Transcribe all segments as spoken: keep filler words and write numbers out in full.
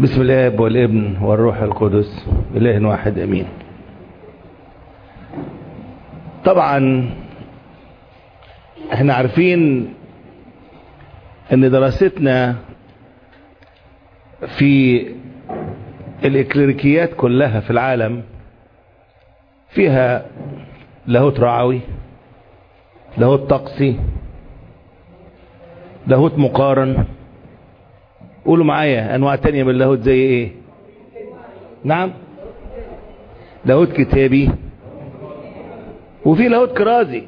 بسم الاب والابن والروح القدس اله واحد امين. طبعا احنا عارفين ان دراستنا في الاكليريكيات كلها في العالم فيها لاهوت رعوي، لاهوت طقسي، لاهوت مقارن. قولوا معايا انواع تانية من اللاهوت زي ايه؟ نعم، لاهوت كتابي، وفي لاهوت كرازي.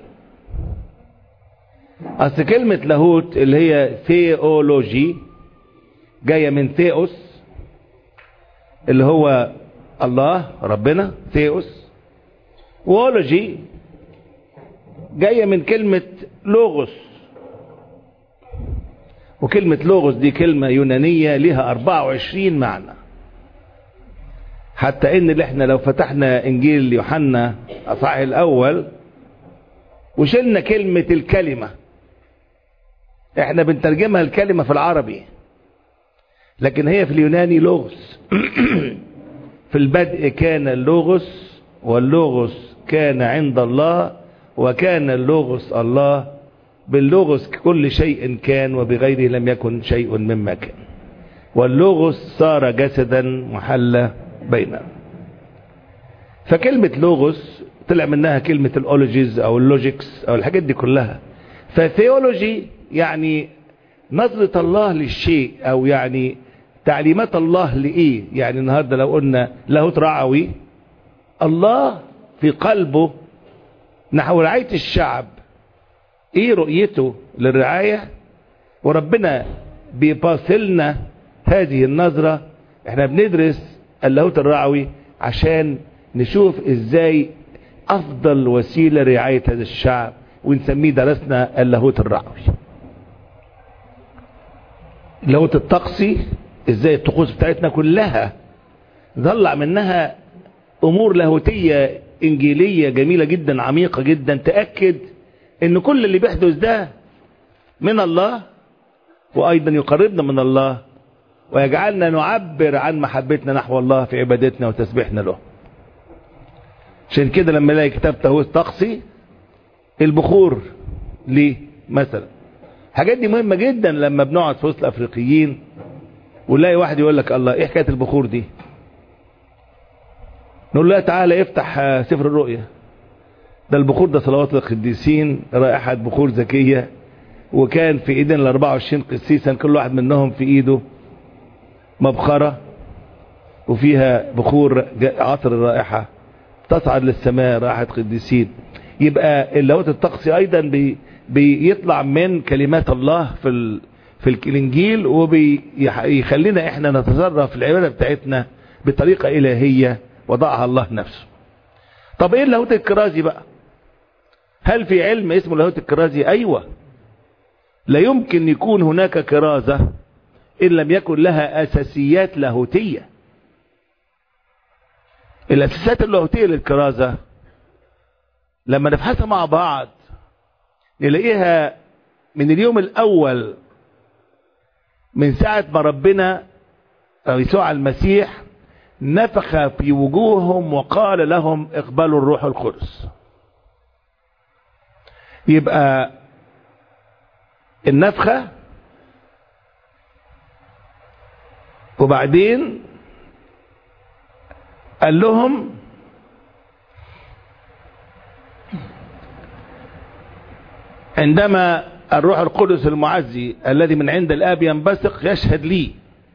اصل كلمة لاهوت اللي هي ثيولوجي جاية من ثيوس اللي هو الله ربنا، ثيوس، وولوجي جاية من كلمة لوغوس، وكلمة لوغوس دي كلمة يونانية لها أربعة وعشرين معنى، حتى ان اللي احنا لو فتحنا انجيل يوحنا اصحاح الاول وشلنا كلمة الكلمة، احنا بنترجمها الكلمة في العربي لكن هي في اليوناني لوغوس. في البدء كان اللوغوس، واللوغوس كان عند الله، وكان اللوغوس الله، باللوغوس كل شيء كان، وبغيره لم يكن شيء مما كان، واللوغوس صار جسدا محلى بيننا. فكلمة لوغوس طلع منها كلمة الاولوجيز او اللوجيكس او الحاجات دي كلها. فثيولوجي يعني نظرة الله للشيء، او يعني تعليمات الله لإيه. يعني النهاردة لو قلنا لاهوت رعوي، الله في قلبه نحو رعاية الشعب، ايه رؤيته للرعاية، وربنا بيباصلنا هذه النظرة. احنا بندرس اللاهوت الرعوي عشان نشوف ازاي افضل وسيلة رعاية هذا الشعب، ونسميه درسنا اللاهوت الرعوي. اللاهوت الطقسي ازاي الطقوس بتاعتنا كلها نطلع منها امور لاهوتية انجيلية جميلة جدا عميقة جدا، تأكد ان كل اللي بيحدث ده من الله، وايضا يقربنا من الله ويجعلنا نعبر عن محبتنا نحو الله في عبادتنا وتسبيحنا له. عشان كده لما نلاقي كتاب لاهوت طقسي، البخور ليه مثلا، الحاجات دي مهمة جدا. لما بنقعد في وسط الافريقيين ونلاقي واحد يقول لك الله ايه حكاية البخور دي، نقول له تعالى افتح سفر الرؤيا، ده البخور ده صلوات القديسين، رائحة بخور زكية، وكان في ايدين ال أربعة وعشرين قسيسا كل واحد منهم في ايده مبخرة وفيها بخور عطر الرائحة تصعد للسماء، رائحة قديسين. يبقى اللاهوت الطقسي ايضا بي بيطلع من كلمات الله في ال في الانجيل، وبيخلينا احنا نتصرف في العبادة بتاعتنا بطريقة الهية وضعها الله نفسه. طب ايه اللاهوت الكرازي بقى؟ هل في علم اسمه اللاهوت الكرازي؟ ايوه، لا يمكن يكون هناك كرازة ان لم يكن لها اساسيات لاهوتية. الاساسيات اللاهوتية للكرازة لما نبحثها مع بعض نلاقيها من اليوم الاول، من ساعة ما ربنا يسوع المسيح نفخ في وجوههم وقال لهم اقبلوا الروح القدس. يبقى النفخة، وبعدين قال لهم عندما الروح القدس المعزي الذي من عند الآب ينبثق يشهد لي.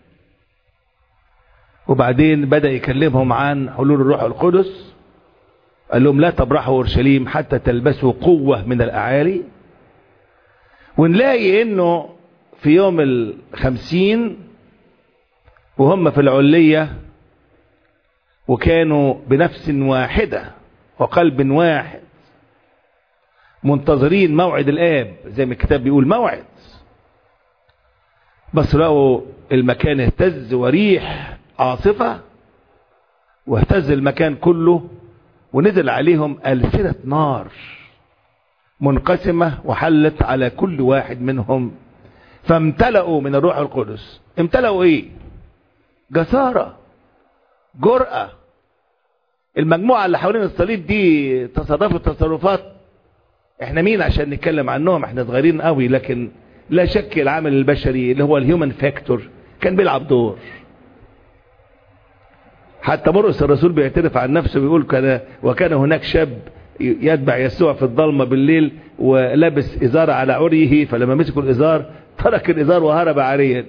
وبعدين بدأ يكلمهم عن حلول الروح القدس، قال لهم لا تبرحوا اورشليم حتى تلبسوا قوة من الأعالي. ونلاقي انه في يوم الخمسين وهم في العلية وكانوا بنفس واحدة وقلب واحد منتظرين موعد الآب زي ما الكتاب بيقول موعد، بس لقوا المكان اهتز وريح عاصفة واهتز المكان كله، ونزل عليهم ألسنة نار منقسمة وحلت على كل واحد منهم، فامتلأوا من الروح القدس. امتلأوا ايه؟ جسارة، جرأة. المجموعة اللي حوالين الصليب دي تصرفوا تصرفات احنا مين عشان نتكلم عنهم، احنا صغيرين قوي، لكن لا شك العامل البشري اللي هو الهيومن فاكتور كان بيلعب دور. حتى مرقس الرسول بيعترف عن نفسه بيقول كان وكان هناك شاب يتبع يسوع في الظلمة بالليل ولابس إزار على عريه، فلما مسكوا الإزار ترك الإزار وهرب عاريا.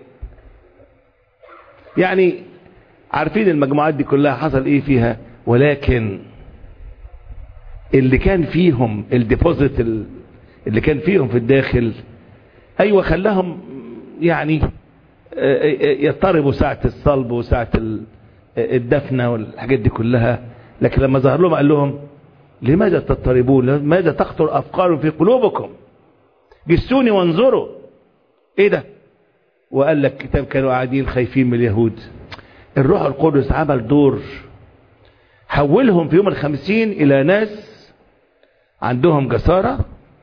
يعني عارفين المجموعات دي كلها حصل ايه فيها، ولكن اللي كان فيهم الديبوزيت اللي كان فيهم في الداخل ايوه خلاهم يعني يضطربوا ساعة الصلب وساعة الدفنة والحاجات دي كلها. لكن لما ظهر لهم قال لهم لماذا تضطربون، لماذا تخطر افكار في قلوبكم، جسوني وانظروا. ايه ده؟ وقال لك كتاب كانوا قاعدين خايفين من اليهود. الروح القدس عمل دور، حولهم في يوم الخمسين الى ناس عندهم جسارة،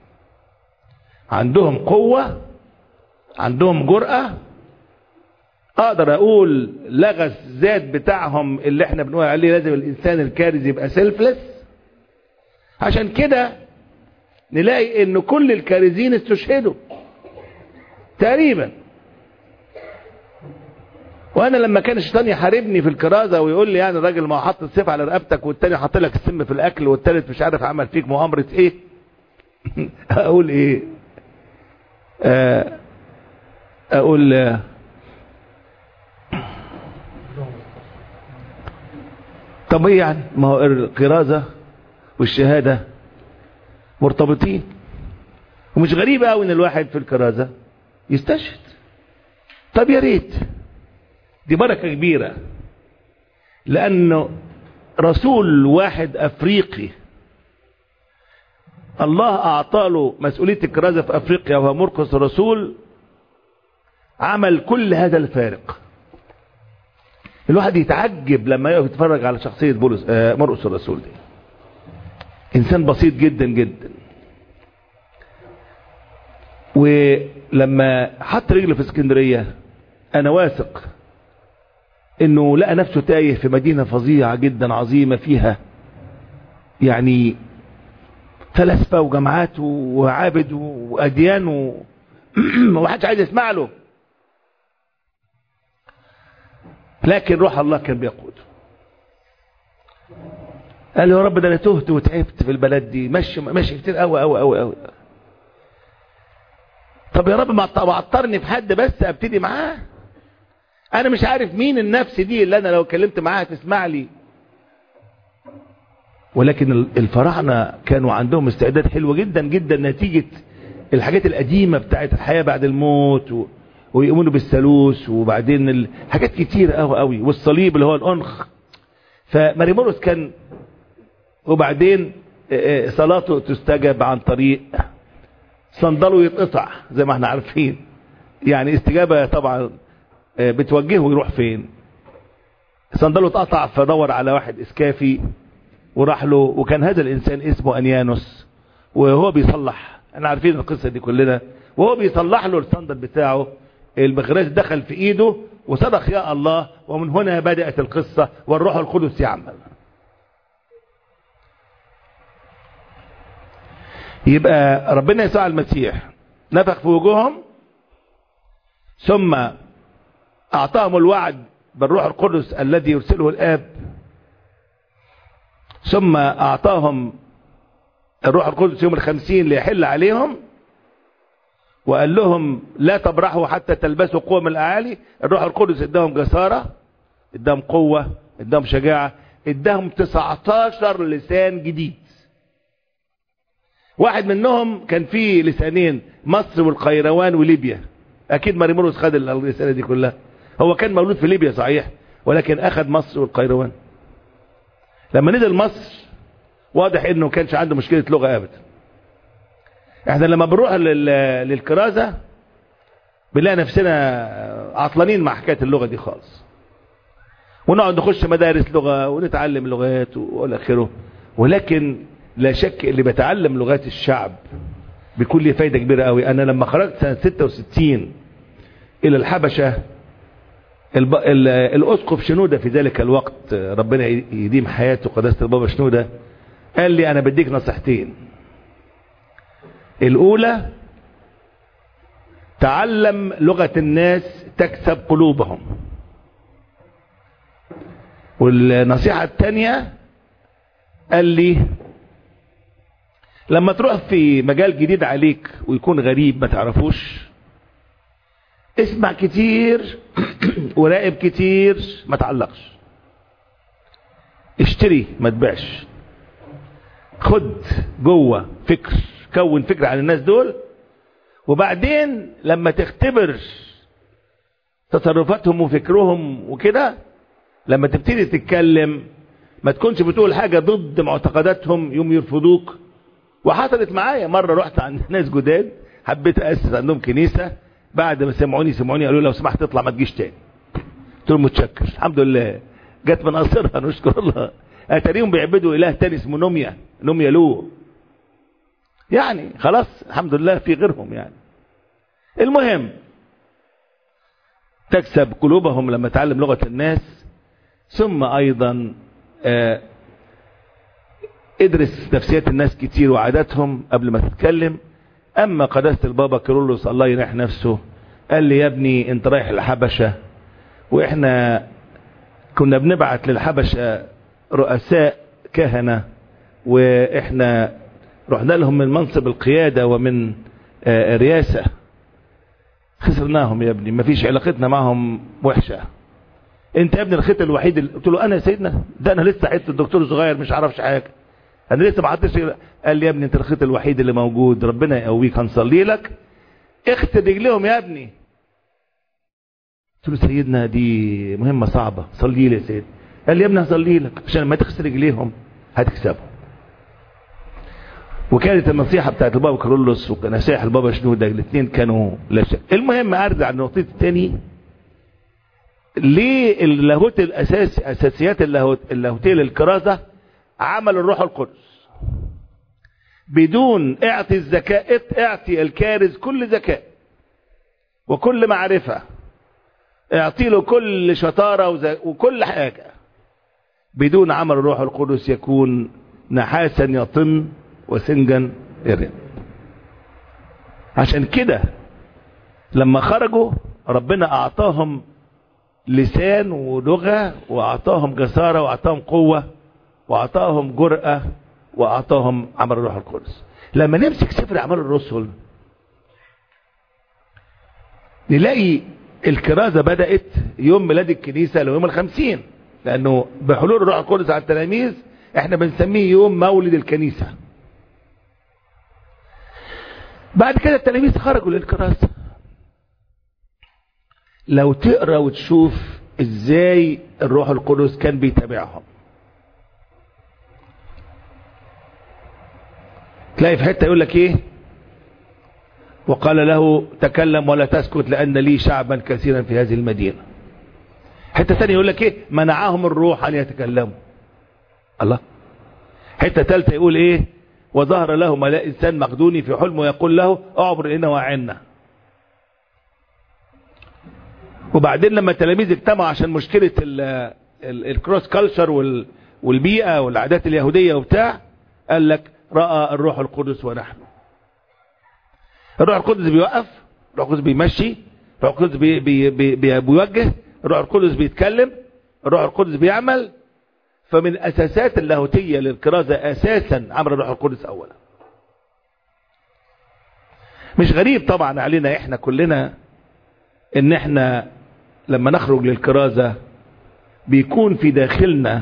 عندهم قوة، عندهم جرأة. اقدر اقول لغى الذات بتاعهم اللي احنا بنقول عليه لازم الانسان الكارز يبقى سيلفلس. عشان كده نلاقي ان كل الكارزين استشهدوا تقريبا. وانا لما كان الشيطان يحاربني في الكرازة ويقول لي يعني الراجل ما حط السيف على رقبتك والتاني حط لك السم في الاكل والتالت مش عارف عمل فيك مؤامرة ايه اقول ايه اقول آه طب ايه يعني، ما هو الكرازة والشهادة مرتبطين. ومش غريب قوي ان الواحد في الكرازة يستشهد. طب يا ريت، دي بركة كبيرة، لانه رسول واحد افريقي الله اعطى له مسؤولية الكرازة في افريقيا وهو مرقس الرسول، عمل كل هذا الفارق. الواحد يتعجب لما يقف يتفرج على شخصية بولس آه مرقس الرسول دي. انسان بسيط جدا جدا، ولما حط رجله في اسكندرية انا واثق انه لقى نفسه تايه في مدينة فظيعة جدا عظيمة فيها يعني فلسفة وجماعات وعابد واديان ومحدش عايز يسمع له، لكن روح الله كان بيقوده. قال له يا رب ده انا تهت وتعبت في البلد دي، ماشي ماشي كتير قوي قوي قوي قوي. طب يا رب ما تعطرني في حد بس ابتدي معاه، انا مش عارف مين النفس دي اللي انا لو اتكلمت معاها تسمع لي. ولكن الفراعنه كانوا عندهم استعداد حلو جدا جدا نتيجه الحاجات القديمه بتاعت الحياه بعد الموت و... ويؤمنوا بالثالوث، وبعدين ال... حاجات كتير قوي قوي، والصليب اللي هو الانخ. فماريمورس كان، وبعدين صلاته تستجاب عن طريق صندله يتقطع زي ما احنا عارفين، يعني استجابه طبعا بتوجهه يروح فين. صندله اتقطع فدور على واحد اسكافي وراح له، وكان هذا الانسان اسمه انيانوس، وهو بيصلح، احنا عارفين القصه دي كلنا، وهو بيصلح له الصندل بتاعه المخراج دخل في ايده وصرخ يا الله، ومن هنا بدأت القصة والروح القدس يعمل. يبقى ربنا يسوع المسيح نفخ في وجوههم، ثم اعطاهم الوعد بالروح القدس الذي يرسله الاب، ثم اعطاهم الروح القدس يوم الخمسين ليحل عليهم، وقال لهم لا تبرحوا حتى تلبسوا قوة من الاعالي. الروح القدس اداهم جسارة، اداهم قوة، اداهم شجاعة، اداهم تسعتاشر لسان جديد. واحد منهم كان فيه لسانين، مصر والقيروان وليبيا. اكيد ماريمورس خد الرسالة دي كلها، هو كان مولود في ليبيا صحيح، ولكن اخذ مصر والقيروان. لما نزل مصر واضح انه كانش عنده مشكلة لغة ابدا. احنا لما بنروح للكرازة بنلاقي نفسنا عطلانين مع حكاية اللغة دي خالص، ونقعد نخش مدارس لغة ونتعلم لغات والآخره. ولكن لا شك اللي بتعلم لغات الشعب بيكون لي فايدة كبيرة قوي. انا لما خرجت سنة ستة وستين الى الحبشة الأسقف شنودة في ذلك الوقت ربنا يديم حياته قداسة البابا شنودة قال لي أنا بديك نصيحتين. الأولى تعلم لغة الناس تكسب قلوبهم، والنصيحة الثانية قال لي لما تروح في مجال جديد عليك ويكون غريب ما تعرفوش اسمع كتير وراقب كتير ما تعلقش، اشتري ما تبيعش، خد جوه فكر، كون فكر عن الناس دول، وبعدين لما تختبر تصرفاتهم وفكرهم وكده لما تبتدي تتكلم ما تكونش بتقول حاجة ضد معتقداتهم يوم يرفضوك. وحصلت معايا مرة رحت عند ناس جداد حبيت أسس عندهم كنيسة، بعد ما سمعوني سمعوني قالوا لو سمحت تطلع ما تجيش تاني. قلت لهم متشكر الحمد لله جت من قصرها نشكر الله. اتاريهم بيعبدوا اله تاني اسمه نوميا نوميا لو، يعني خلاص الحمد لله في غيرهم يعني. المهم تكسب قلوبهم لما تعلم لغة الناس، ثم ايضا آه ادرس نفسيات الناس كتير وعاداتهم قبل ما تتكلم. اما قداسة البابا كيرلس الله يريح نفسه قال لي يا ابني انت رايح الحبشة، واحنا كنا بنبعت للحبشة رؤساء كهنة واحنا رحنا لهم من منصب القيادة ومن آه رياسة، خسرناهم يا ابني، مفيش علاقتنا معهم وحشة. انت يا ابني الخيط الوحيد اللي قلت له انا يا سيدنا ده انا لسه حته الدكتور صغير مش عارفش حاجه، انا لسه ما حطيتش. قال لي يا ابني انت الخيط الوحيد اللي موجود، ربنا يقويك هنصلي لك، اغسل رجليهم يا ابني. قلت له سيدنا دي مهمه صعبه، صلي لي يا سيدنا. قال لي يا ابني هصلي لك عشان لما تغسل رجليهم هتكسبهم. وكانت النصيحه بتاعت البابا كيرلس ونصائح البابا شنودة الاثنين كانوا لا شك. المهم ارجع للنقطه الثانيه، ليه اللاهوت الاساس اساسيات اللاهوت اللاهوتيه للكرازه عمل الروح القدس بدون اعطي الذكاء، اعطي الكارز كل ذكاء وكل معرفه، اعطي له كل شطاره وكل حاجه، بدون عمل الروح القدس يكون نحاسا يطن وسنجا يرن. عشان كده لما خرجوا ربنا اعطاهم لسان ولغة واعطاهم جسارة واعطاهم قوة واعطاهم جرأة واعطاهم عمل الروح القدس. لما نمسك سفر اعمال الرسل نلاقي الكرازة بدأت يوم ميلاد الكنيسة ليوم الخمسين، لانه بحلول الروح القدس على التلاميذ احنا بنسميه يوم مولد الكنيسة. بعد كده التلاميذ خرجوا للكرازة. لو تقرأ وتشوف ازاي الروح القدس كان بيتابعهم تلاقي في حتة يقول لك ايه، وقال له تكلم ولا تسكت لان لي شعبا كثيرا في هذه المدينة. حتة ثانية يقول لك ايه، منعهم الروح ان يتكلموا. الله. حتة ثالثة يقول ايه، وظهر له ملاك انسان مقدوني في حلم ويقول له اعبر الينا وعنا. وبعدين لما التلاميذ اجتمعوا عشان مشكلة الكروس كالتشر والبيئة والعادات اليهودية وبتاع، قال لك رأى الروح القدس ونحن. الروح القدس بيوقف، الروح القدس بيمشي، الروح القدس بي بي بي بي بيوجه، الروح القدس بيتكلم، الروح القدس بيعمل. فمن أساسات اللاهوتية للكرازة أساسا عمل الروح القدس أولا. مش غريب طبعا علينا احنا كلنا ان احنا لما نخرج للكرازة بيكون في داخلنا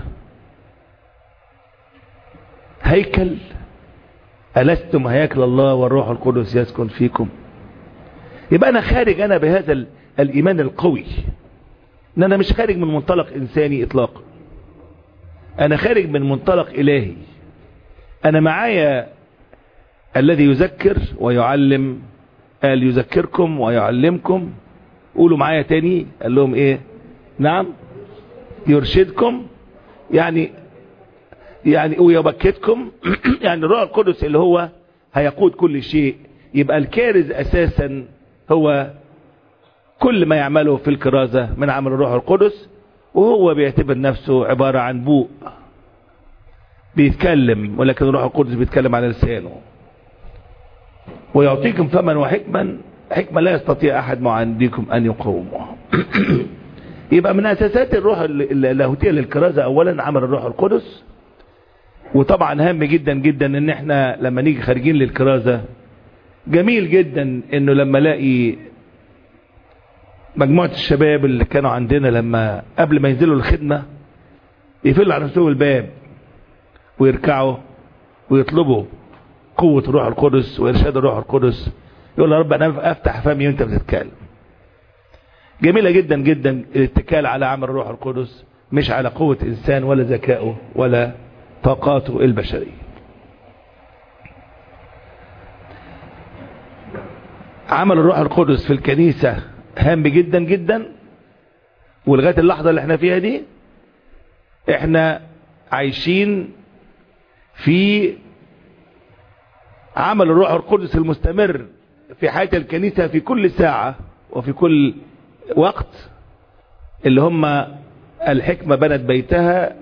هيكل، ألستم هيكل الله والروح القدس يسكن فيكم. يبقى انا خارج انا بهذا الايمان القوي ان انا مش خارج من منطلق انساني اطلاقا، انا خارج من منطلق الهي. انا معايا الذي يذكر ويعلم، قال يذكركم ويعلمكم. قولوا معايا تاني، قال لهم ايه؟ نعم يرشدكم، يعني يعني ويبكتكم يعني الروح القدس اللي هو هيقود كل شيء. يبقى الكارز اساسا هو كل ما يعمله في الكرازة من عمل الروح القدس، وهو بيعتبر نفسه عبارة عن بوق بيتكلم، ولكن الروح القدس بيتكلم على لسانه. ويعطيكم فما وحكما، حكمة لا يستطيع أحد معانديكم أن يقومه. يبقى من أساسات الروح اللاهوتية للكرازة أولا عمل الروح القدس. وطبعا هام جدا جدا ان احنا لما نيجي خارجين للكرازة، جميل جدا انه لما الاقي مجموعة الشباب اللي كانوا عندنا لما قبل ما ينزلوا الخدمة يفلوا على نفسهم الباب ويركعوا ويطلبوا قوة الروح القدس وإرشاد الروح القدس، يقول يا رب أنا أفتح فمي وأنت بتتكلم. جميلة جدا جدا الاتكال على عمل الروح القدس، مش على قوة إنسان ولا ذكائه ولا طاقاته البشرية. عمل الروح القدس في الكنيسة هام جدا جدا. ولغاية اللحظة اللي احنا فيها دي احنا عايشين في عمل الروح القدس المستمر في حياة الكنيسة في كل ساعة وفي كل وقت. اللي هم الحكمة بنت بيتها،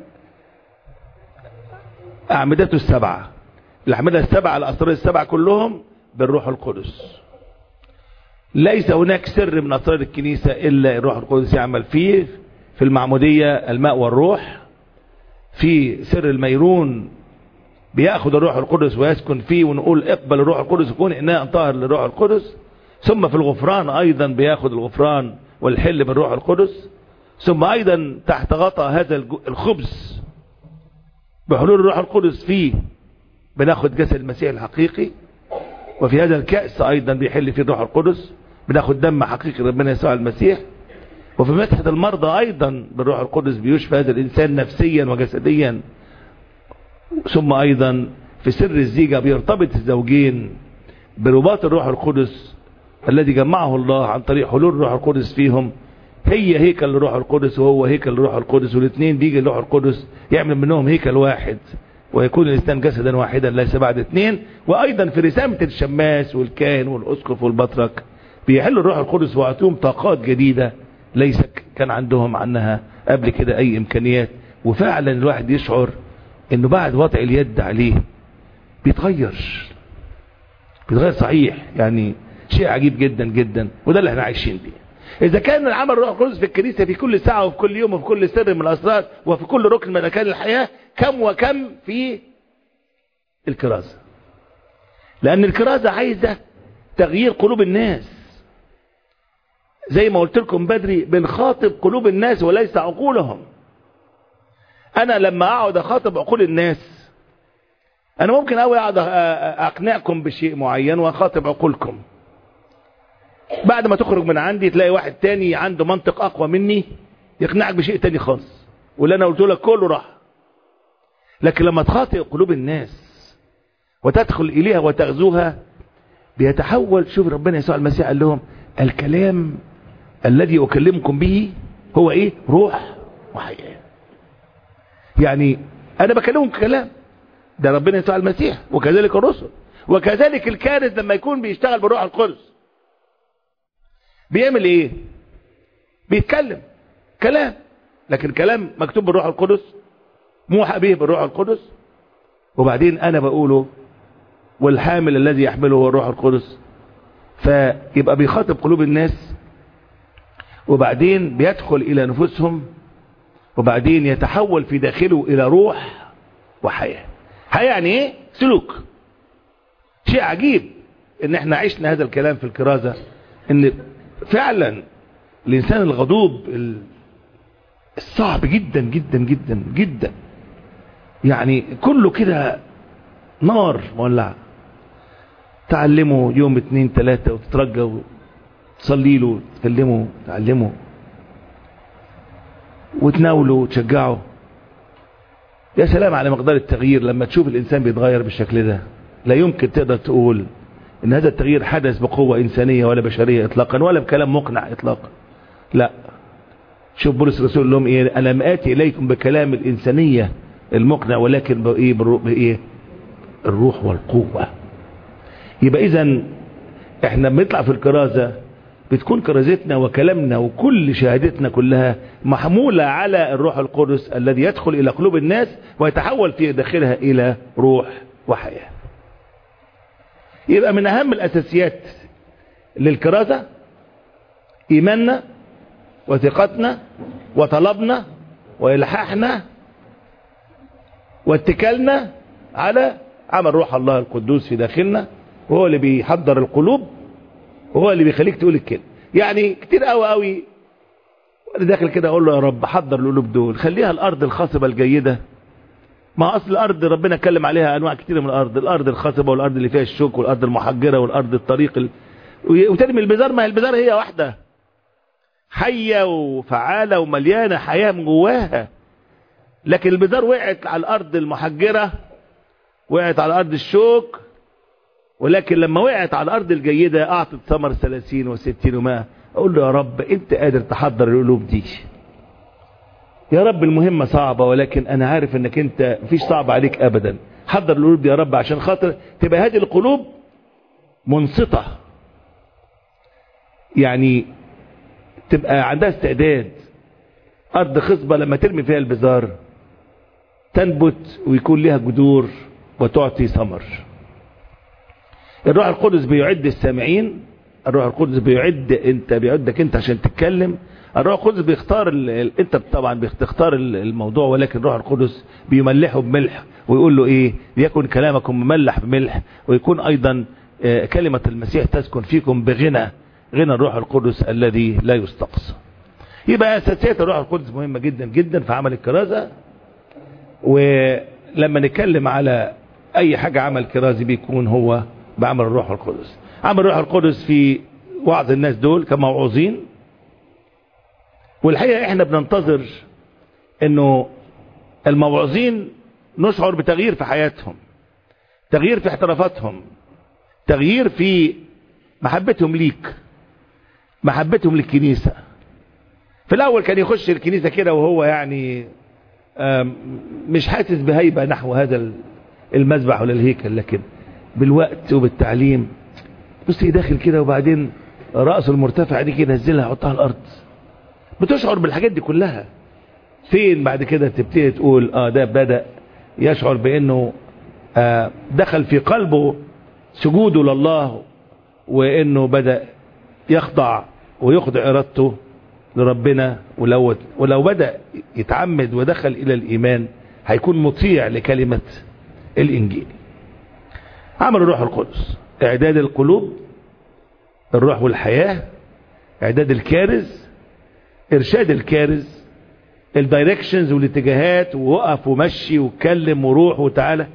أعمدته السبعة، الأعمدة السبعة، الأسرار السبعة كلهم بالروح القدس. ليس هناك سر من أسرار الكنيسة إلا الروح القدس يعمل فيه. في المعمودية الماء والروح، في سر الميرون بيأخذ الروح القدس ويسكن فيه ونقول اقبل الروح القدس يكون إناء طاهر للروح القدس. ثم في الغفران أيضا بيأخذ الغفران والحل بالروح القدس. ثم أيضا تحت غطاء هذا الخبز بحلول الروح القدس فيه بناخد جسد المسيح الحقيقي. وفي هذا الكأس أيضا بيحل فيه الروح القدس، بناخد دم حقيقي ربنا يسوع المسيح. وفي مسحة المرضى أيضا بالروح القدس بيشفى هذا الإنسان نفسيا وجسديا. ثم أيضا في سر الزيجة بيرتبط الزوجين برباط الروح القدس الذي جمعه الله عن طريق حلول الروح القدس فيهم. هي هيكل الروح القدس وهو هيكل الروح القدس، والاثنين بيجي الروح القدس يعمل منهم هيكل واحد، ويكون الإنسان جسدا واحدا ليس بعد اثنين. وأيضا في رسامة الشماس والكاهن والأسقف والبطرك بيحل الروح القدس ويعطيهم طاقات جديدة ليس كان عندهم عنها قبل كده أي إمكانيات. وفعلا الواحد يشعر إنه بعد وضع اليد عليه بيتغير، بيتغير صحيح، يعني شيء عجيب جدا جدا. وده اللي احنا عايشين بيه. إذا كان العمل الروح القدس في الكنيسة في كل ساعة وفي كل يوم وفي كل سر من الأسرار وفي كل ركن من أركان الحياة، كم وكم في الكرازة. لأن الكرازة عايزة تغيير قلوب الناس. زي ما قلت لكم بدري، بنخاطب قلوب الناس وليس عقولهم. أنا لما أقعد أخاطب عقول الناس، أنا ممكن أوي أقعد أقنعكم بشيء معين وأخاطب عقولكم. بعد ما تخرج من عندي تلاقي واحد تاني عنده منطق أقوى مني يقنعك بشيء تاني خالص، واللي أنا قلت لك كله راح. لكن لما تخاطب قلوب الناس وتدخل إليها وتغزوها بيتحول. شوف ربنا يسوع المسيح قال لهم الكلام الذي أكلمكم به هو إيه؟ روح وحياة. يعني أنا بكلمكم كلام، ده ربنا يسوع المسيح، وكذلك الرسل، وكذلك الكارث لما يكون بيشتغل بالروح القدس بيعمل ايه؟ بيتكلم كلام، لكن كلام مكتوب بالروح القدس موحى به بالروح القدس، وبعدين انا بقوله والحامل الذي يحمله هو الروح القدس. فيبقى بيخاطب قلوب الناس، وبعدين بيدخل الى نفوسهم، وبعدين يتحول في داخله الى روح وحياة. حياة يعني ايه؟ سلوك. شيء عجيب ان احنا عشنا هذا الكلام في الكرازة، ان فعلا الانسان الغضوب الصعب جدا جدا جدا جدا، يعني كله كده نار مولعة، تعلمه يوم اتنين تلاتة وتترجى وتصلي له وتكلمه تعلمه وتناوله وتشجعه. يا سلام على مقدار التغيير لما تشوف الانسان بيتغير بالشكل ده. لا يمكن تقدر تقول ان هذا التغيير حدث بقوة انسانية ولا بشرية اطلاقا، ولا بكلام مقنع اطلاقا. لا، شوف بولس الرسول لهم ايه؟ انا لم اتي اليكم بكلام الانسانية المقنع، ولكن بايه؟ بايه؟ الروح والقوة. يبقى اذا احنا بنطلع في الكرازة بتكون كرازتنا وكلامنا وكل شهادتنا كلها محمولة على الروح القدس الذي يدخل إلى قلوب الناس ويتحول في داخلها إلى روح وحياة. يبقى من أهم الأساسيات للكرازة إيماننا وثقتنا وطلبنا وإلحاحنا واتكالنا على عمل روح الله القدوس في داخلنا، وهو اللي بيحضر القلوب وهو اللي بيخليك تقول الكلمة. يعني كتير قوي قوي وانا داخل كده اقول له يا رب حضر القلوب دول، خليها الارض الخصبة الجيدة. ما اصل الارض ربنا اتكلم عليها انواع كتير من الارض، الارض الخصبة والارض اللي فيها الشوك والارض المحجرة والارض الطريق ال... وترمي البذار. ما هي البذار هي واحدة حية وفعالة ومليانة حياة من جواها، لكن البذار وقعت على الارض المحجرة، وقعت على ارض الشوك، ولكن لما وقعت على الارض الجيدة اعطت ثمر ثلاثين وستين ومائة. اقول له يا رب انت قادر تحضر القلوب دي يا رب. المهمة صعبة ولكن انا عارف انك انت مفيش صعب عليك ابدا. حضر القلوب دي يا رب عشان خاطر تبقى هذه القلوب منصتة، يعني تبقى عندها استعداد. ارض خصبة لما ترمي فيها البذار تنبت ويكون لها جذور وتعطي ثمر. الروح القدس بيعد السامعين، الروح القدس بيعد انت بيعدك انت عشان تتكلم. الروح القدس بيختار ال... انت طبعا بتختار الموضوع، ولكن الروح القدس بيملحه بملح ويقول له ايه، ليكن كلامكم مملح بملح، ويكون ايضا كلمة المسيح تسكن فيكم بغنى، غنى الروح القدس الذي لا يستقصى. يبقى اساسيات الروح القدس مهمة جدا جدا في عمل الكرازة. ولما نتكلم على اي حاجة عمل كرازي بيكون هو بعمل الروح القدس. عمل الروح القدس في وعظ الناس دول كموعوظين، والحقيقة احنا بننتظر انه الموعظين نشعر بتغيير في حياتهم، تغيير في احترافاتهم، تغيير في محبتهم ليك، محبتهم للكنيسة. في الاول كان يخش الكنيسة كده وهو يعني مش حاسس بهيبة نحو هذا المذبح ولا الهيكل، لكن بالوقت وبالتعليم بصي داخل كده، وبعدين رأسه المرتفع دي كده نزلها حطها على الارض. بتشعر بالحاجات دي كلها. فين بعد كده تبتدي تقول اه ده بدأ يشعر بانه آه دخل في قلبه سجوده لله، وانه بدأ يخضع ويخضع ارادته لربنا. ولو ولو بدأ يتعمد ودخل الى الايمان هيكون مطيع لكلمة الانجيل. عمل الروح القدس اعداد القلوب، الروح والحياة، اعداد الكارز، ارشاد الكارز، الدايركشنز والاتجاهات، ووقف ومشي واتكلم وروح وتعالى.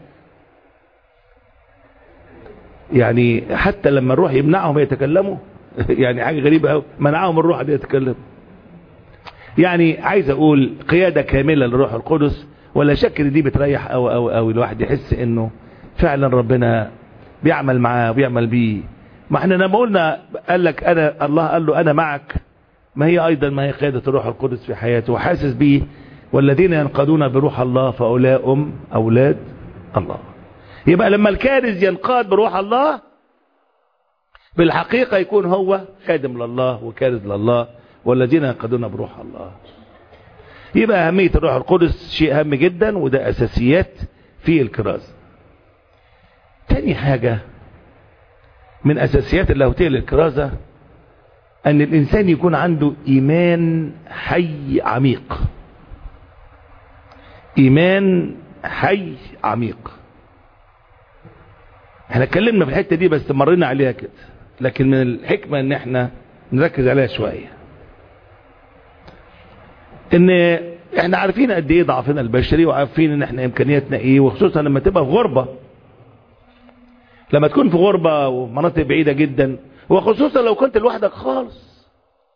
يعني حتى لما الروح يمنعهم يتكلموا يعني حاجة غريبة قوي، منعهم الروح دي يتكلم. يعني عايز اقول قيادة كاملة للروح القدس، ولا شك ان دي بتريح قوي قوي قوي. الواحد يحس انه فعلا ربنا بيعمل معاه وبيعمل بيه. ما احنا لما قلنا قال لك انا الله قال له انا معك، ما هي ايضا ما هي قيادة الروح القدس في حياته وحاسس بيه. والذين ينقادون بروح الله فاولئك هم اولاد الله. يبقى لما الكارز ينقاد بروح الله بالحقيقة يكون هو خادم لله وكارز لله، والذين ينقادون بروح الله. يبقى اهمية الروح القدس شيء هام جدا، وده اساسيات في الكرازة. تاني حاجة من اساسيات اللاهوتية للكرازة ان الانسان يكون عنده ايمان حي عميق. ايمان حي عميق. احنا اتكلمنا في الحتة دي بس مرينا عليها كده، لكن من الحكمة ان احنا نركز عليها شوية. ان احنا عارفين قد ايه ضعفنا البشري، وعارفين ان احنا امكانياتنا ايه، وخصوصا لما تبقى في غربة، لما تكون في غربة ومناطق بعيدة جدا، وخصوصا لو كنت لوحدك خالص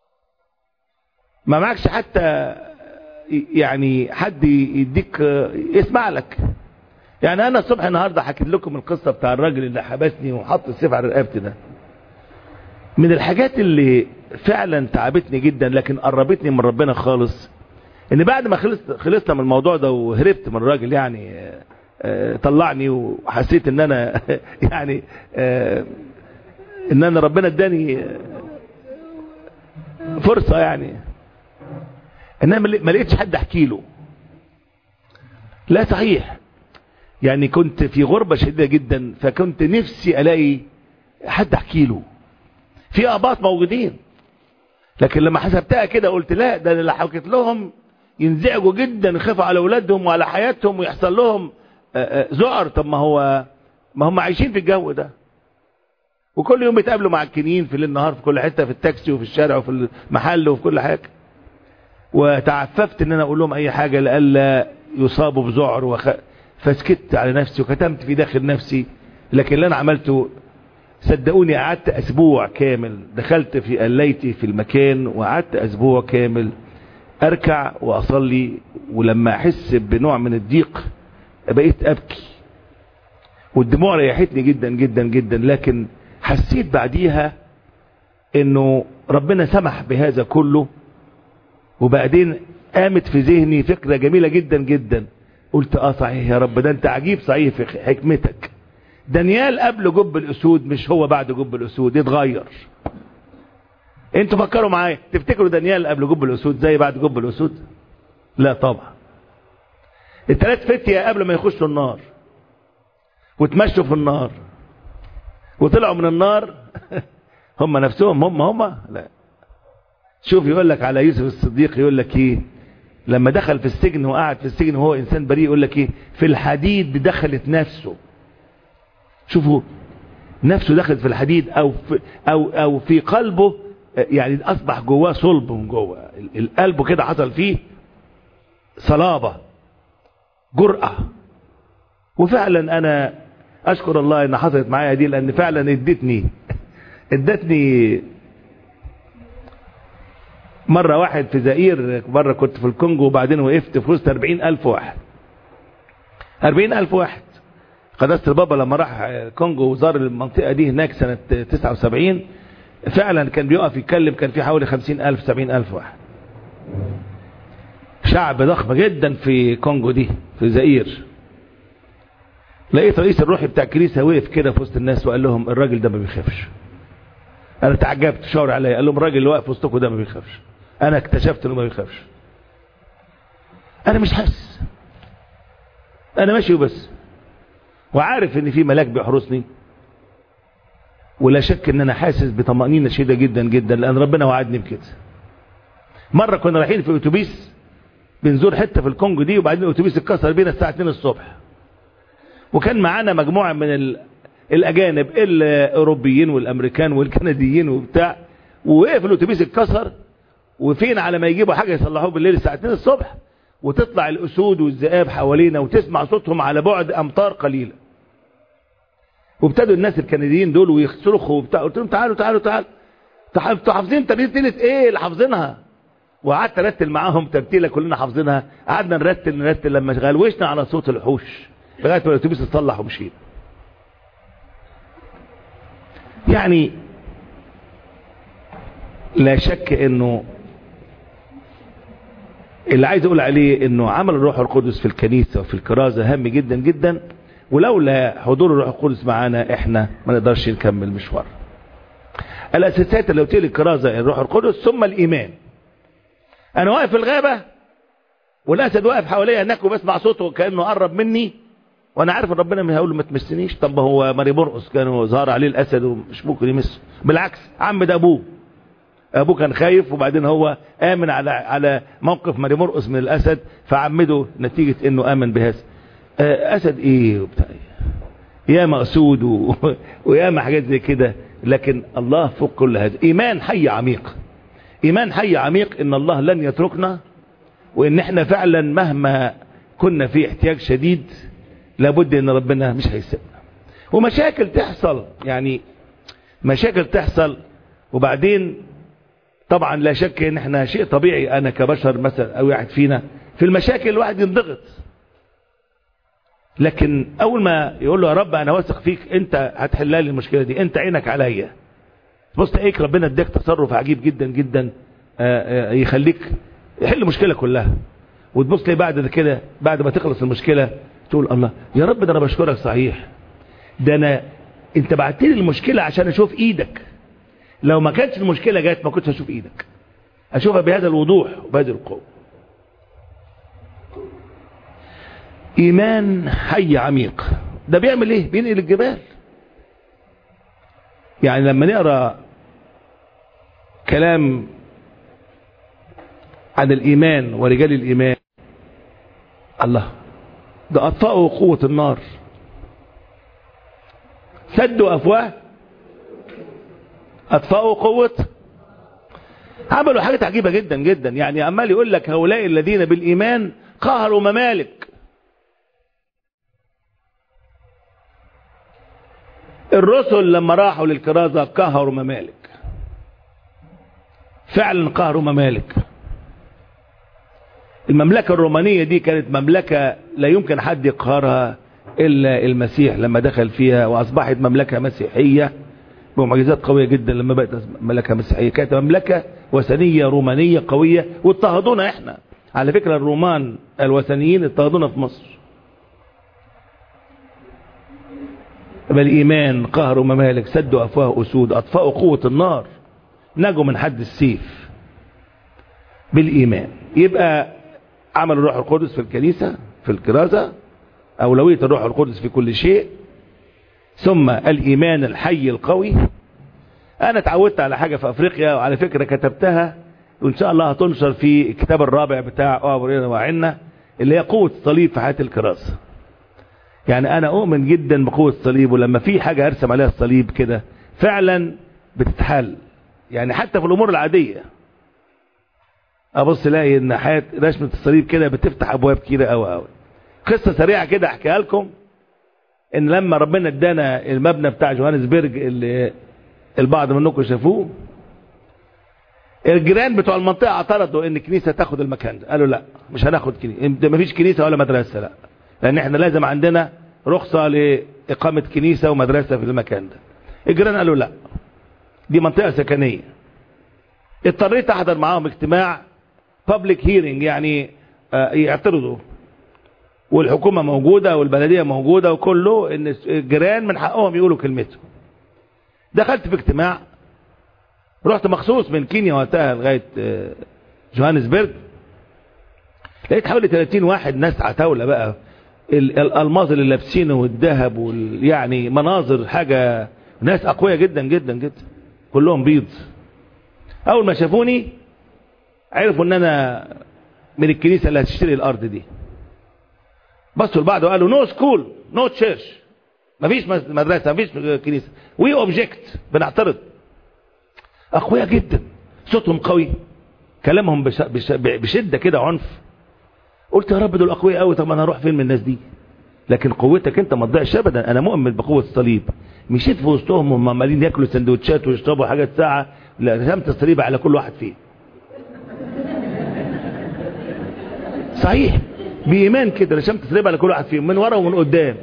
ما معكش حتى يعني حد يديك يسمع لك. يعني انا الصبح النهاردة حكيت لكم القصة بتاع الراجل اللي حبسني وحط السيف على رقبتي ده. من الحاجات اللي فعلا تعبتني جدا لكن قربتني من ربنا خالص، ان بعد ما خلصت خلصنا من الموضوع ده وهربت من الراجل، يعني طلعني وحسيت ان انا يعني ان انا ربنا اداني فرصة يعني. انما ما لقيتش حد احكي له. لا صحيح يعني كنت في غربة شديدة جدا، فكنت نفسي الاقي حد احكي له. في اباط موجودين، لكن لما حسبتها كده قلت لا، ده اللي حكيت لهم ينزعجوا جدا، يخافوا على اولادهم وعلى حياتهم ويحصل لهم ذعر. طب ما هو ما هم عايشين في الجو ده، وكل يوم بيتقابلوا مع الكنيين في الليل نهار، في كل حته، في التاكسي وفي الشارع وفي المحل وفي كل حاجه. وتعففت ان انا اقول لهم اي حاجه لئلا يصابوا بذعر وخ... فسكت على نفسي وكتمت في داخل نفسي. لكن اللي انا عملته صدقوني، قعدت اسبوع كامل، دخلت في قليتي في المكان وقعدت اسبوع كامل اركع واصلي. ولما احس بنوع من الضيق بقيت ابكي، والدموع ريحتني جدا جدا جدا. لكن حسيت بعديها انه ربنا سمح بهذا كله. وبعدين قامت في ذهني فكرة جميلة جدا جدا. قلت اه صحيح يا رب، ده انت عجيب صحيح في حكمتك. دانيال قبل جب الاسود مش هو بعد جب الاسود، يتغير. انتوا فكروا معايا، تفتكروا دانيال قبل جب الاسود زي بعد جب الاسود؟ لا طبعا. الثلاث فتية قبل ما يخشوا النار وتمشوا في النار وطلعوا من النار هم نفسهم هم هم لا. شوف يقول لك على يوسف الصديق، يقول لك ايه لما دخل في السجن وقعد في السجن وهو انسان بريء، يقول لك ايه في الحديد دخلت نفسه. شوفوا نفسه دخلت في الحديد، او في او او في قلبه، يعني اصبح جواه صلب من جوه القلب كده، حصل فيه صلابة جرأة. وفعلا انا اشكر الله ان حصلت معايا دي، لان فعلا ادتني ادتني مرة واحد في زئير، مرة كنت في الكونجو وبعدين وقفت في وسط أربعين ألف واحد أربعين ألف واحد. قداسة البابا لما راح الكونجو وزار المنطقة دي هناك سنة تسعة وسبعين فعلا كان بيقف يتكلم، كان في حوالي خمسين ألف سبعين ألف واحد. شعب ضخم جدا في كونجو دي في زئير. لقيت رئيس الروحي بتاع الكنيسة وقف كده في وسط الناس وقال لهم الراجل ده ما بيخافش. انا تعجبت، شاور عليا قال لهم الراجل اللي واقف وسطكم ده ما بيخافش. انا اكتشفت انه ما بيخافش. انا مش حاسس، انا ماشي وبس، وعارف ان في ملاك بيحرسني، ولا شك ان انا حاسس بطمأنينة شديدة جدا جدا، لان ربنا وعدني بكده. مرة كنا رايحين في اتوبيس بنزور حتة في الكونجو دي، وبعدين الاتوبيس اتكسر بينا الساعة اتنين الصبح، وكان معانا مجموعة من ال... الاجانب الاوروبيين والامريكان والكنديين وبتاع، ووقف الاتوبيس اتكسر، وفين على ما يجيبوا حاجة يصلحوه بالليل الساعة اتنين الصبح، وتطلع الاسود والذئاب حوالينا وتسمع صوتهم على بعد امتار قليلة. وابتدوا الناس الكنديين دول ويصرخوا وبتاع. قلت لهم تعالوا تعالوا تعالوا انتوا حافظين ترتيلة ايه اللي حافظينها؟ وقعدت ارتل معاهم ترتيلة كلنا حافظينها. قعدنا نرتل نرتل لما غلوشنا على صوت الوحوش لغايه ما الاتوبيس اتصلح ومشينا. يعني لا شك انه اللي عايز اقول عليه انه عمل الروح القدس في الكنيسة وفي الكرازة هام جدا جدا، ولولا حضور الروح القدس معانا احنا ما نقدرش نكمل مشوار. الاساسات اللي قلت لي الكرازة الروح القدس ثم الايمان. انا واقف في الغابة والاسد واقف حواليا هناك وبسمع صوته كانه قرب مني، وانا عارف ان ربنا ما هيقول ما تمسنيش. طب هو ماري مرقس كانوا ظهر عليه الاسد ومش ممكن يمسه، بالعكس عم ده ابوه ابوه كان خايف، وبعدين هو امن على على موقف ماري مرقس من الاسد فعمده نتيجة انه امن بهذا. اسد ايه وبتاع يا مقصود و... ويا ما حاجات زي كده، لكن الله فوق كل هذا. ايمان حي عميق، ايمان حي عميق ان الله لن يتركنا، وان احنا فعلا مهما كنا في احتياج شديد لابد ان ربنا مش هيسيبنا. ومشاكل تحصل، يعني مشاكل تحصل، وبعدين طبعا لا شك ان احنا شيء طبيعي، انا كبشر مثلا او واحد فينا في المشاكل الواحد ينضغط، لكن اول ما يقول له يا رب انا واثق فيك انت هتحل لي المشكله دي، انت عينك عليا، بص تلاقيك ربنا اداك تصرف عجيب جدا جدا يخليك يحل المشكله كلها. وتبص لي بعد كده بعد ما تخلص المشكله تقول الله يا رب ده انا بشكرك صحيح، ده انا انت بعت لي المشكله عشان اشوف ايدك، لو ما كانتش المشكله جت ما كنتش هشوف ايدك. اشوفها بهذا الوضوح وبهذه القوة. ايمان حي عميق ده بيعمل ايه؟ بينقل الجبال. يعني لما نقرأ كلام عن الايمان ورجال الايمان، الله، ده اطفأوا قوة النار، سدوا افواه، اطفأوا قوة، عملوا حاجات عجيبة جدا جدا. يعني عمال يقول لك هؤلاء الذين بالايمان قهروا ممالك. الرسل لما راحوا للكرازة قهروا ممالك، فعلا قهروا ممالك. المملكة الرومانية دي كانت مملكة لا يمكن حد يقهرها إلا المسيح لما دخل فيها وأصبحت مملكة مسيحية بمعجزات قوية جدا. لما بقت مملكة مسيحية كانت مملكة وثنية رومانية قوية، واضطهدونا احنا. على فكرة الرومان الوثنيين اضطهدونا في مصر. بالإيمان قهروا ممالك، سدوا أفواه أسود، أطفأوا قوة النار، نجوا من حد السيف. بالإيمان. يبقى عمل الروح القدس في الكنيسة في الكرازة، أولوية الروح القدس في كل شيء، ثم الإيمان الحي القوي. أنا اتعودت على حاجة في أفريقيا، وعلى فكرة كتبتها وإن شاء الله هتنشر في الكتاب الرابع بتاع أوابرينا وعنا، اللي هي قوة الصليب في حياة الكرازة. يعني أنا أؤمن جدا بقوة الصليب، ولما في حاجة أرسم عليها الصليب كده فعلا بتتحل. يعني حتى في الأمور العادية أبص الاقي إن حياة رسمة الصليب كده بتفتح أبواب كده أوي أوي. قصة سريعة كده أحكيها لكم، إن لما ربنا ادانا المبنى بتاع جوهانسبرج اللي البعض منكم شافوه، الجيران بتوع المنطقة اعترضوا إن الكنيسة تاخد المكان ده. قالوا لا، مش هناخد كنيسة، مفيش كنيسة ولا مدرسة، لا، لأن احنا لازم عندنا رخصة لإقامة كنيسة ومدرسة في المكان ده. الجيران قالوا لا، دي منطقة سكنية. اضطريت أحضر معاهم اجتماع public hearing، يعني يعترضوا، والحكومة موجودة والبلدية موجودة وكله، ان الجيران من حقهم يقولوا كلمتهم. دخلت في اجتماع، رحت مخصوص من كينيا وقتها لغاية جوهانسبرج، لقيت حوالي ثلاثين واحد، ناس عتاولة بقى، الالماظ اللي لابسينه والذهب وال... يعني مناظر حاجة، ناس اقوياء جدا جدا جدا، كلهم بيض. اول ما شافوني عرفوا ان انا من الكنيسة اللي هتشتري الارض دي. بصوا لبعض وقالوا نو سكول نو تشيرش، مفيش مدرسة مفيش كنيسة، وي اوبجكت، بنعترض. اقوياء جدا، صوتهم قوي، كلامهم بش... بش... بشدة كده، عنف. قلت يا رب دول اقوياء قوي، طب انا هروح فين من الناس دي؟ لكن قوتك انت ما تضيعش ابدا. انا مؤمن بقوة الصليب. مشيت في وسطهم وهم عمالين ياكلوا سندوتشات ويشربوا حاجات ساعة، رسمت الصليب على كل واحد فيه. صحيح، بإيمان كده رسمت صليب على كل واحد فيهم، من ورا ومن قدام،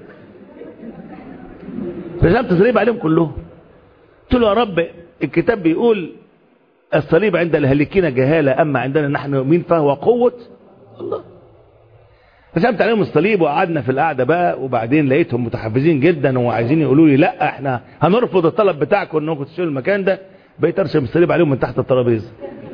رسمت صليب عليهم كلهم. قلت له يا رب الكتاب بيقول الصليب عند الهالكين جهالة، أما عندنا نحن مؤمنين فهو قوة الله. رسمت عليهم الصليب وقعدنا في القعدة بقى، وبعدين لقيتهم متحفزين جدا وعايزين يقولوا لي لا احنا هنرفض الطلب بتاعكم انكم تشيلوا المكان ده. بقيت ارسم الصليب عليهم من تحت الترابيزه.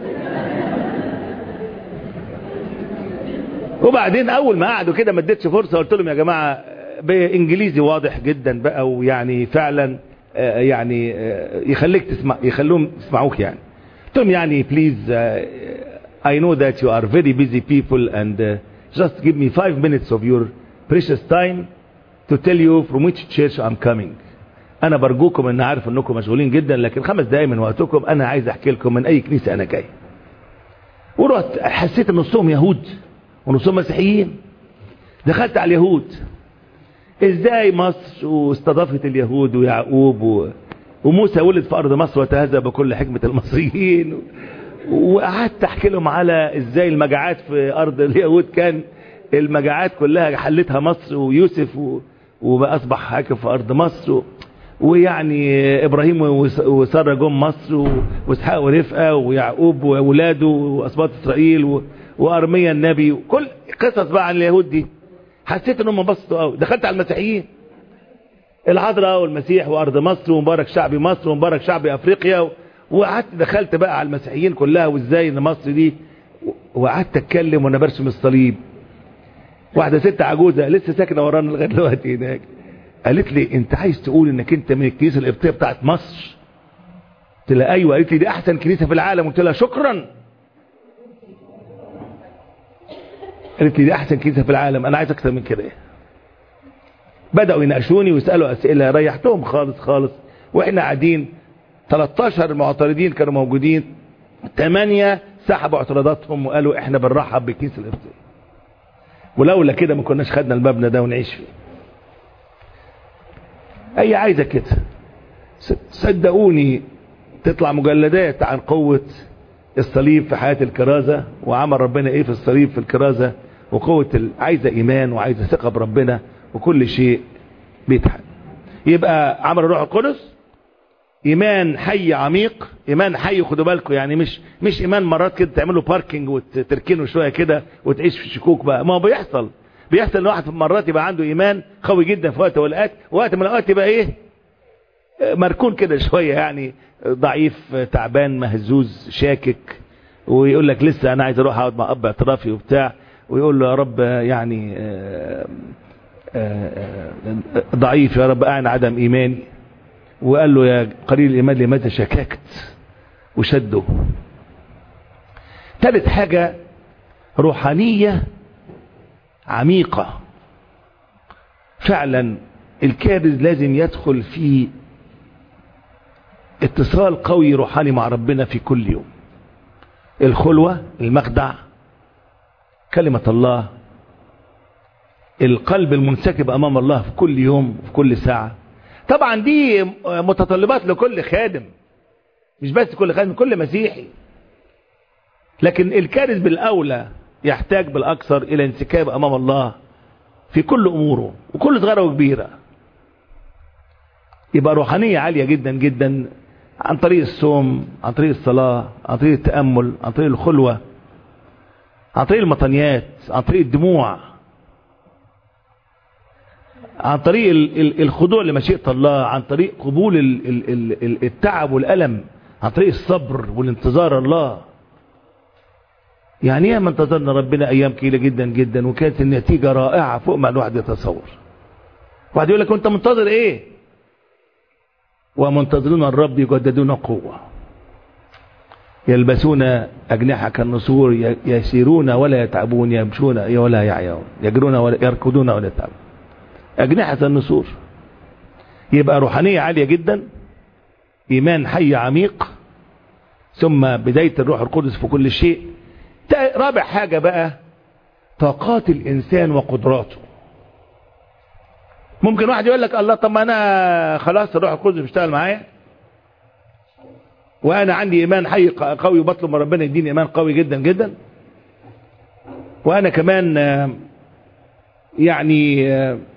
وبعدين اول ما قعدوا كده ما اديتش فرصه، قلت لهم يا جماعه بانجليزي واضح جدا بقى، ويعني فعلا يعني يخليك تسمع، يخلوهم يسمعوك يعني. قلت لهم يعني please uh, I know that you are very busy people and uh, just give me five minutes of your precious time to tell you from which church I'm coming. انا برجوكم، ان عارف انكم مشغولين جدا، لكن خمس دقايق من وقتكم انا عايز احكي لكم من اي كنيسه انا جاي. ورحت حسيت ان نصهم يهود ونصهم مسيحيين. دخلت على اليهود، ازاي مصر واستضافت اليهود ويعقوب و... وموسى ولد في ارض مصر وتهذب بكل حكمه المصريين. وقعدت احكي لهم على ازاي المجاعات في ارض اليهود كان المجاعات كلها حلتها مصر، ويوسف و... وبقى اصبح حاكم في ارض مصر، و... ويعني ابراهيم وساره جم مصر، واسحاق ورفقه ويعقوب واولاده واسباط اسرائيل و... وارميا النبي، وكل قصص بقى عن اليهود دي. حسيت انهم انبسطوا قوي. دخلت على المسيحيين، العذراء والمسيح وارض مصر، ومبارك شعبي مصر، ومبارك شعبي افريقيا، وقعدت دخلت بقى على المسيحيين كلها وازاي ان مصر دي، وقعدت اتكلم وانا برسم الصليب. واحده ست عجوزه لسه ساكنه ورانا لغايه دلوقتي هناك قالت لي انت عايز تقول انك انت من الكنيسه القبطيه بتاعت مصر؟ قلت لها ايوه. قالت لي دي احسن كنيسه في العالم. قلت لها شكرا. قالت لي دي احسن كنيسه في العالم، انا عايز اكتر من كده. بداوا يناقشوني ويسالوا اسئله، ريحتهم خالص خالص. واحنا قاعدين تلتاشر معترضين كانوا موجودين، ثمانية سحبوا اعتراضاتهم وقالوا احنا بنرحب بالكنيسه القبطيه، ولولا كده ما كناش خدنا المبنى ده ونعيش فيه. اي عايزه كده. صدقوني تطلع مجلدات عن قوه الصليب في حياه الكرازه، وعمل ربنا ايه في الصليب في الكرازه، وقوه ال... عايزه ايمان وعايزه ثقه بربنا، وكل شيء بيتحل. يبقى عمل الروح القدس ايمان حي عميق. ايمان حي خدوا بالكم، يعني مش مش ايمان مرات كده تعملوا باركينج وتركنوا شويه كده وتعيش في شكوك بقى. ما هو بيحصل بيحصل ان واحد في مرات يبقى عنده ايمان قوي جدا في وقت من الاوقات، وقت من الاوقات يبقى ايه مركون كده شويه، يعني ضعيف تعبان مهزوز شاكك، ويقول لك لسه انا عايز اروح اقعد مع اب اعترافي وبتاع، ويقول له يا رب يعني آآ آآ ضعيف يا رب اعن عدم ايماني. وقال له يا قليل الايمان لماذا شككت، وشده. ثالث حاجه روحانيه عميقه. فعلا الكارز لازم يدخل في اتصال قوي روحاني مع ربنا في كل يوم. الخلوة، المخدع، كلمة الله، القلب المنسكب امام الله في كل يوم في كل ساعة. طبعا دي متطلبات لكل خادم، مش بس كل خادم، كل مسيحي. لكن الكارز بالاولى يحتاج بالاكثر الى انسكاب امام الله في كل اموره، وكل صغيرة وكبيرة. يبقى روحانية عالية جدا جدا عن طريق الصوم، عن طريق الصلاة، عن طريق التأمل، عن طريق الخلوة، عن طريق المطنيات، عن طريق الدموع، عن طريق الخضوع لمشيئة الله، عن طريق قبول التعب والألم، عن طريق الصبر والانتظار الله. يعني ياما انتظرنا ربنا ايام كيلة جدا جدا، وكانت النتيجة رائعة فوق ما الواحد يتصور. واحد يقول لك انت منتظر ايه؟ ومنتظرون الرب يجددون قوة، يلبسون أجنحة كالنسور، يسيرون ولا يتعبون، يمشون ولا يعيون، يجرون ولا يركضون ولا يتعبون. أجنحة النسور. يبقى روحانية عالية جدا، إيمان حي عميق، ثم بداية الروح القدس في كل شيء. رابع حاجة بقى طاقات الإنسان وقدراته. ممكن واحد يقول لك الله طب ما انا خلاص الروح القدس بيشتغل معايا، وانا عندي ايمان حي قوي وبطلب من ربنا يديني ايمان قوي جدا جدا، وانا كمان يعني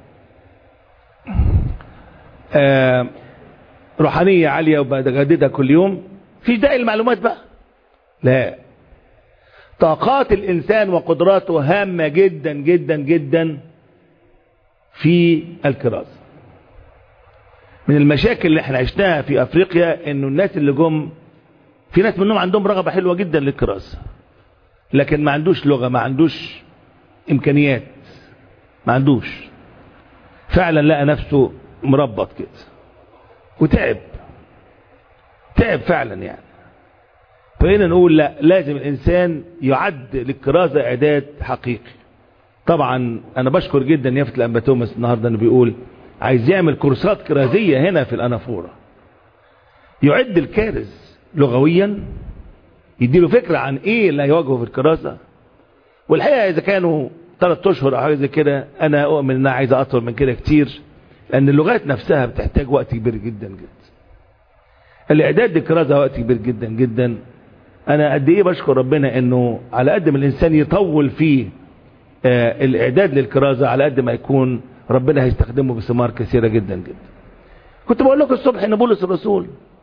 روحانية عالية وبجددها كل يوم. في داعي المعلومات بقى. لا، طاقات الانسان وقدراته هامة جدا جدا جدا في الكرازة. من المشاكل اللي احنا عشناها في افريقيا انه الناس اللي جم، في ناس منهم عندهم رغبة حلوة جدا للكرازة، لكن ما عندوش لغة، ما عندوش امكانيات، ما عندوش، فعلا لقى نفسه مربط كده وتعب تعب فعلا. يعني فهنا نقول لا، لازم الانسان يعد للكرازة اعداد حقيقي. طبعا انا بشكر جدا يافت الانبا توماس النهارده انه بيقول عايز يعمل كورسات كرازيه هنا في الانافوره، يعد الكارز لغويا، يديله فكره عن ايه اللي هيواجهه في الكرازه. والحقيقه اذا كانوا ثلاث اشهر او حاجه زي كده، انا اؤمن انها عايزه اطول من كده كتير، لان اللغات نفسها بتحتاج وقت كبير جدا جدا. الاعداد للكرازه وقت كبير جدا جدا. انا قد ايه بشكر ربنا انه على قد ما الانسان يطول فيه آه الاعداد للكرازة، على قد ما يكون ربنا هيستخدمه بثمار كثيرة جدا جدا. كنت بقول لكم الصبح ان بولس الرسول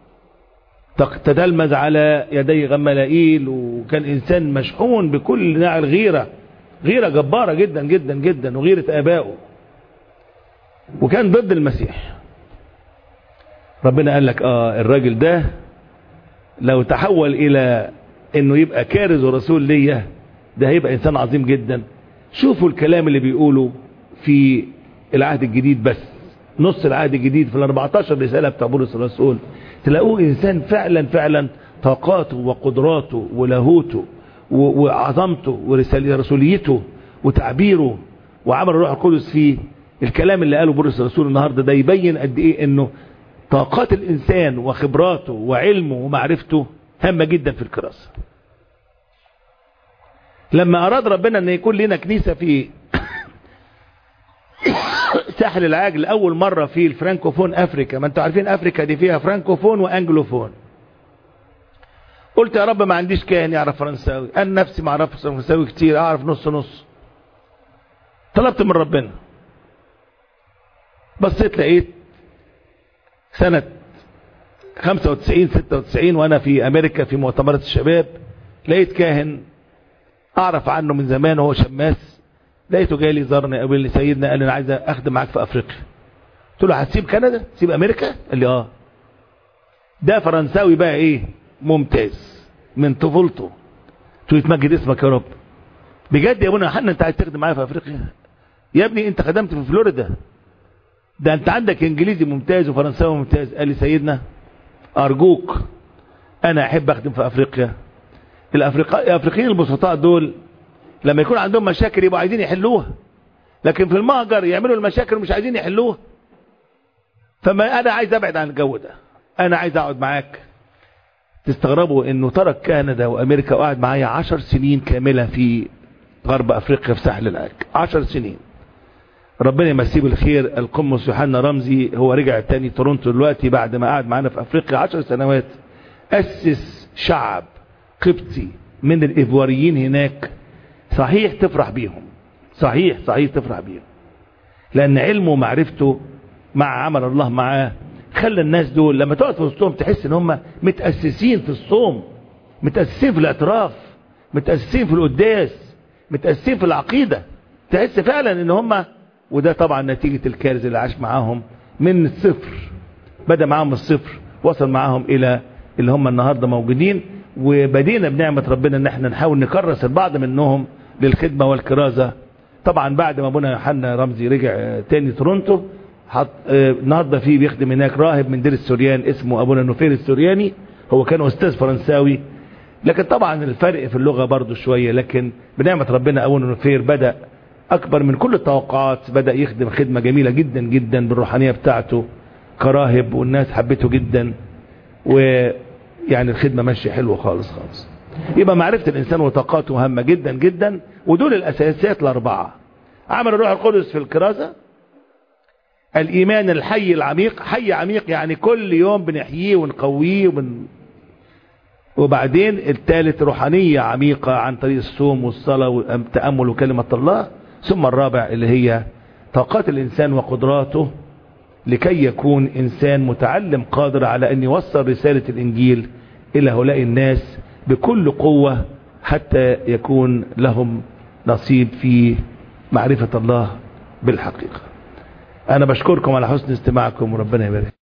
تتلمذ على يدي غملائيل، وكان انسان مشحون بكل نوع الغيرة، غيرة جبارة جدا جدا جدا، وغيرة ابائه، وكان ضد المسيح. ربنا قال لك اه الراجل ده لو تحول الى انه يبقى كارز ورسول ليا ده هيبقى انسان عظيم جدا. شوفوا الكلام اللي بيقوله في العهد الجديد، بس نص العهد الجديد في الاربعتاشر رسالة بتاع بولس الرسول تلاقوه انسان فعلا فعلا طاقاته وقدراته ولاهوته وعظمته ورسوليته وتعبيره وعمل الروح القدس فيه. الكلام اللي قاله بولس الرسول النهارده ده يبين قد ايه انه طاقات الانسان وخبراته وعلمه ومعرفته هامه جدا في الكراسه. لما اراد ربنا ان يكون لنا كنيسه في ساحل العاج لاول مره في الفرانكوفون افريكا، ما انتوا عارفين افريكا دي فيها فرانكوفون وانجلوفون، قلت يا رب ما عنديش كاهن يعرف فرنساوي، انا نفسي ما اعرفش فرنساوي كتير، اعرف نص نص. طلبت من ربنا، بصيت لقيت سنة خمسة وتسعين ستة وتسعين وانا في امريكا في مؤتمرات الشباب، لقيت كاهن اعرف عنه من زمان وهو شماس، لقيته جاي لي زارني قابلني، سيدنا قال لي انا عايز اخدم معاك في افريقيا. قلت له هتسيب كندا تسيب امريكا؟ قال لي اه. ده فرنساوي بقى ايه ممتاز من طفولته. قلت له يتمجد اسمك يا رب. بجد يا ابونا حنا انت عايز تخدم معايا في افريقيا؟ يا ابني انت خدمت في فلوريدا، ده انت عندك انجليزي ممتاز وفرنساوي ممتاز. قال لي سيدنا ارجوك انا احب اخدم في افريقيا. الافريقيين البسطاء دول لما يكون عندهم مشاكل يبقوا عايزين يحلوها، لكن في المهجر يعملوا المشاكل ومش عايزين يحلوها. فما انا عايز ابعد عن الجو ده، انا عايز اقعد معاك. تستغربوا انه ترك كندا وامريكا وقعد معايا عشر سنين كاملة في غرب افريقيا في ساحل العاج، عشر سنين. ربنا يمسيه بالخير القمص يوحنا رمزي، هو رجع تاني تورونتو دلوقتي بعد ما قعد معانا في افريقيا عشر سنوات، اسس شعب قبطي من الايفواريين هناك. صحيح تفرح بيهم، صحيح صحيح تفرح بيهم، لان علمه ومعرفته مع عمل الله معاه خلى الناس دول لما تقعد في وسطهم تحس ان هم متأسسين في الصوم، متأسسين في الاعتراف، متأسسين في القداس، متأسسين في العقيدة. تحس فعلا ان هم، وده طبعا نتيجة الكارز اللي عاش معاهم من الصفر، بدأ معاهم الصفر وصل معاهم الى اللي هم النهاردة موجودين. وبدينا بنعمة ربنا ان احنا نحاول نكرس البعض منهم للخدمة والكرازة. طبعا بعد ما ابونا يوحنا رمزي رجع تاني تورونتو، حط اه النهارده فيه بيخدم هناك راهب من دير السوريان اسمه ابونا نوفير السورياني، هو كان استاذ فرنساوي، لكن طبعا الفرق في اللغة برضو شوية، لكن بنعمة ربنا ابونا نوفير بدأ اكبر من كل التوقعات، بدأ يخدم خدمة جميلة جدا جدا بالروحانية بتاعته كراهب، والناس حبته جدا، ويعني الخدمة ماشية حلوة خالص خالص. يبقى معرفة الانسان وطاقاته مهمة جدا جدا، ودول الاساسيات الاربعة. عمل الروح القدس في الكرازة، الايمان الحي العميق، حي عميق يعني كل يوم بنحييه ونقويه وبن... وبعدين الثالث روحانية عميقة عن طريق الصوم والصلاة والتأمل وكلمة الله. ثم الرابع اللي هي طاقات الانسان وقدراته لكي يكون انسان متعلم قادر على ان يوصل رسالة الانجيل الى هؤلاء الناس بكل قوة، حتى يكون لهم نصيب في معرفة الله بالحقيقة. انا بشكركم على حسن استماعكم وربنا يبارك.